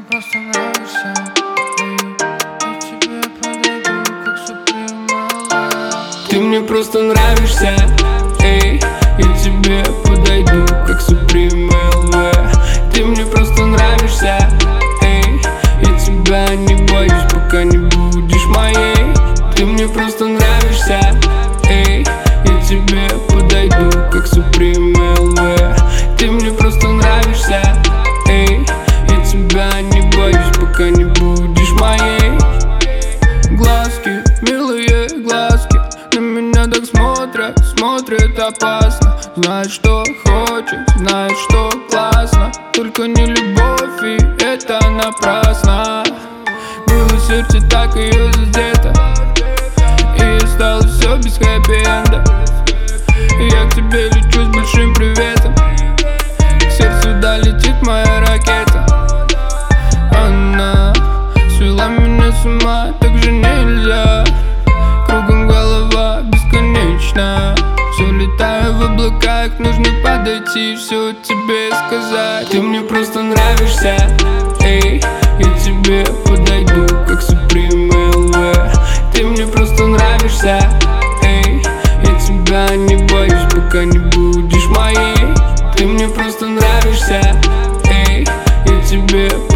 просто нравишься, я тебе подойду, как Supreme LV. Ты мне просто нравишься, эй, я тебе подойду, как Supreme LV. Ты мне просто нравишься, эй, я тебя не боюсь, пока не будешь моей. Ты мне просто нравишься, эй, я тебе подойду, как Supreme LV. Ты мне просто нравишься, эй, я тебя не боюсь, пока не будешь моей. Глазки, милые глазки, на меня так смотрят, смотрят опасно. Знает, что хочет, знает, что классно, только не любовь, и это напрасно. Было сердце так ее задето, и стало все без хэппи-энда. Я к тебе лечу с большим приветом, к сердцу долетит моя ракета. Она свела меня с ума, так же нельзя. Кругом голова бесконечна, все летаю в облаках, нужно подойти, все тебе сказать. Ты мне просто нравишься, эй, я тебе подойду, как Supreme LV. Ты мне просто нравишься, эй, я тебя не боюсь, пока не будешь моей. Ты мне просто нравишься, эй, я тебе